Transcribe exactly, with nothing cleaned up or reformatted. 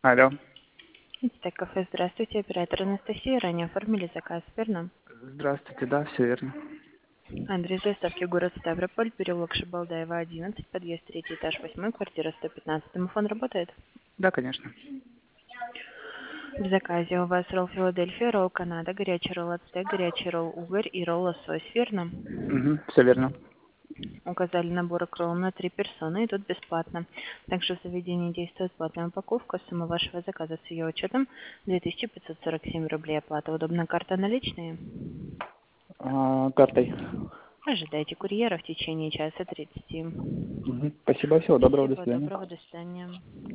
Алло. Институт кафе, здравствуйте, оператор Анастасия, ранее оформили заказ, верно? Здравствуйте, да, все верно. Адрес доставки город Ставрополь, переулок Шабалдаева, одиннадцать, подъезд третий этаж, восьмой, квартира сто пятнадцать. Домофон работает? Да, конечно. В заказе у вас ролл Филадельфия, ролл Канада, горячий ролл ацтек, горячий ролл угорь и ролл лосось, верно? Угу, все верно. Указали набор ролл на три персоны, идут бесплатно. Также в заведении действует платная упаковка. Сумма вашего заказа с ее учетом две тысячи пятьсот сорок семь рублей. Оплата удобна, карта наличные? А, картой. Ожидайте курьера в течение часа тридцати. Угу. Спасибо, всего доброго, до Всего свидания. доброго, до свидания.